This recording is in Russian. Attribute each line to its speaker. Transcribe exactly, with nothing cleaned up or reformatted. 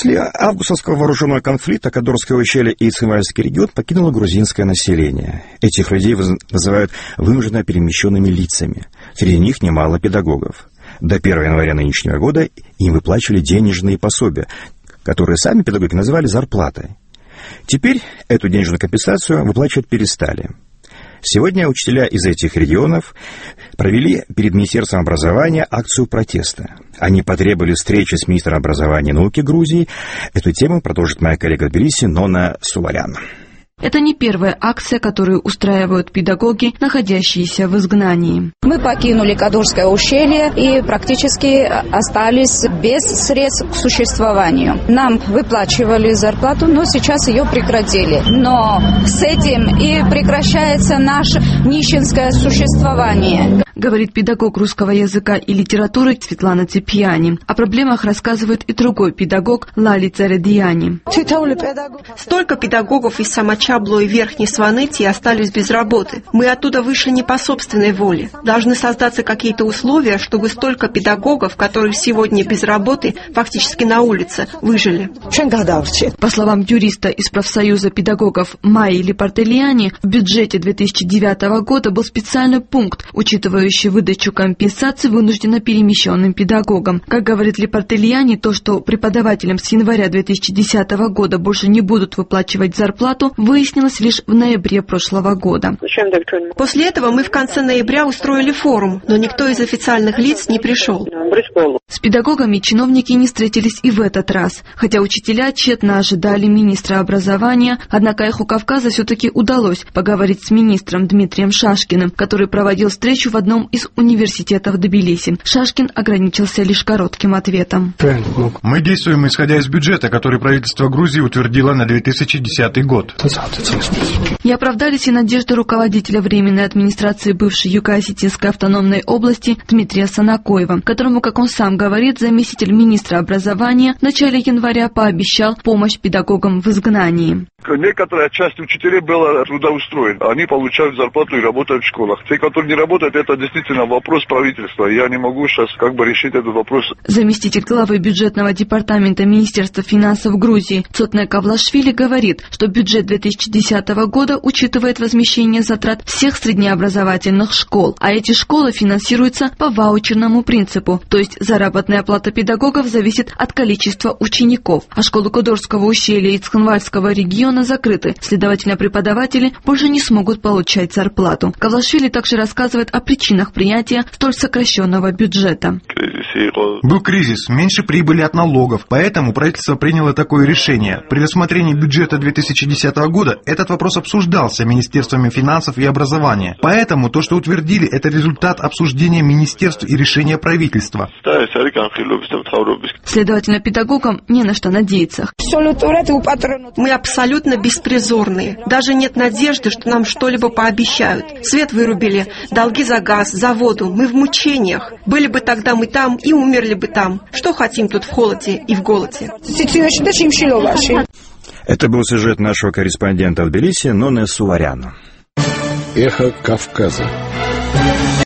Speaker 1: После августовского вооруженного конфликта Кадорское ущелье и Цхинвальский регион покинуло грузинское население. Этих людей называют вынужденно перемещенными лицами. Среди них немало педагогов. До первого января нынешнего года им выплачивали денежные пособия, которые сами педагоги называли зарплатой. Теперь эту денежную компенсацию выплачивать перестали. Сегодня учителя из этих регионов провели перед Министерством образования акцию протеста. Они потребовали встречи с министром образования и науки Грузии. Эту тему продолжит моя коллега в Тбилиси Нона Суварян.
Speaker 2: Это не первая акция, которую устраивают педагоги, находящиеся в изгнании.
Speaker 3: Мы покинули Кадорское ущелье и практически остались без средств к существованию. Нам выплачивали зарплату, но сейчас ее прекратили. Но с этим и прекращается наше нищенское существование.
Speaker 2: Говорит педагог русского языка и литературы Светлана Цепьяни. О проблемах рассказывает и другой педагог Лалица Редияни.
Speaker 4: Столько педагогов из Самачабло и Верхней Сванети остались без работы. Мы оттуда вышли не по собственной воле. Должны создаться какие-то условия, чтобы столько педагогов, которые сегодня без работы, фактически на улице, выжили.
Speaker 2: По словам юриста из профсоюза педагогов Майи Липартельяни, в бюджете две тысячи девятого года был специальный пункт, учитывающий выдачу компенсации вынужденно перемещенным педагогам. Как говорит Липартельяни, то, что преподавателям с января две тысячи десятого года больше не будут выплачивать зарплату, выяснилось лишь в ноябре прошлого года.
Speaker 4: После этого мы в конце ноября устроили форум, но никто из официальных лиц не пришел.
Speaker 2: С педагогами чиновники не встретились и в этот раз, хотя учителя тщетно ожидали министра образования, однако «Эху Кавказа» все-таки удалось поговорить с министром Дмитрием Шашкиным, который проводил встречу в одном из университетов Тбилиси. Шашкин ограничился лишь коротким ответом.
Speaker 5: Мы действуем исходя из бюджета, который правительство Грузии утвердило на две тысячи десятый год.
Speaker 2: Не оправдались и надежды руководителя Временной администрации бывшей Юго-Осетинской автономной области Дмитрия Санакоева, которому, как он сам говорит, заместитель министра образования в начале января пообещал помощь педагогам в изгнании.
Speaker 6: Некоторая часть учителей была трудоустроена. Они получают зарплату и работают в школах. Те, которые не работают, это действительно вопрос правительства. Я не могу сейчас как бы решить этот вопрос.
Speaker 2: Заместитель главы бюджетного департамента Министерства финансов Грузии Цотне Кавлашвили говорит, что бюджет две тысячи десятого года учитывает возмещение затрат всех среднеобразовательных школ, а эти школы финансируются по ваучерному принципу, то есть заработная плата педагогов зависит от количества учеников, а школы Кадорского ущелья и Цхинвальского региона закрыты, следовательно, преподаватели больше не смогут получать зарплату. Кавлашвили также рассказывает о причинах принятия столь сокращенного бюджета.
Speaker 5: Был кризис, меньше прибыли от налогов, поэтому правительство приняло такое решение. При рассмотрении бюджета две тысячи десятого года этот вопрос обсуждался Министерствами финансов и образования. Поэтому то, что утвердили, это результат обсуждения министерств и решения правительства.
Speaker 2: Следовательно, педагогам не на что надеяться.
Speaker 4: Мы абсолютно беспризорные. Даже нет надежды, что нам что-либо пообещают. Свет вырубили, долги за газ, за воду. Мы в мучениях. Были бы тогда мы там и умерли бы там. Что хотим тут в холоде и в голоде?
Speaker 1: Это был сюжет нашего корреспондента в Тбилиси Ноны Суварян.
Speaker 7: Эхо Кавказа.